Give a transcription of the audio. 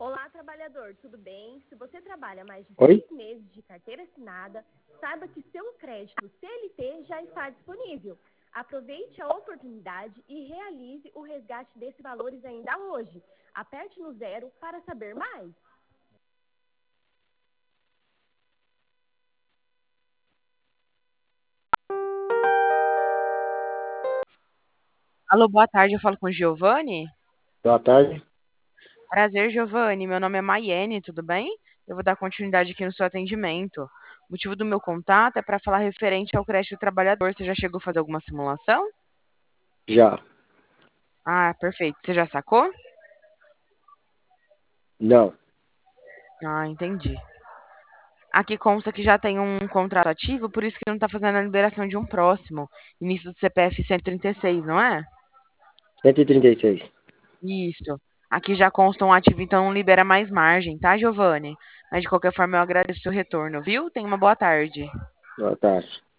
Olá, trabalhador, tudo bem? Se você trabalha mais de Oi? 6 meses de carteira assinada, saiba que seu crédito CLT já está disponível. Aproveite a oportunidade e realize o resgate desses valores ainda hoje. Aperte no 0 para saber mais. Alô, boa tarde, eu falo com o Giovanni. Boa tarde. Prazer, Giovanni. Meu nome é Maiene, tudo bem? Eu vou dar continuidade aqui no seu atendimento. O motivo do meu contato é para falar referente ao crédito do trabalhador. Você já chegou a fazer alguma simulação? Já. Ah, perfeito. Você já sacou? Não. Ah, entendi. Aqui consta que já tem um contrato ativo, por isso que não está fazendo a liberação de um próximo. Início do CPF 136, não é? 136. Isso. Aqui já consta um ativo, então não libera mais margem, tá, Giovanni? Mas de qualquer forma eu agradeço o seu retorno, viu? Tenha uma boa tarde. Boa tarde.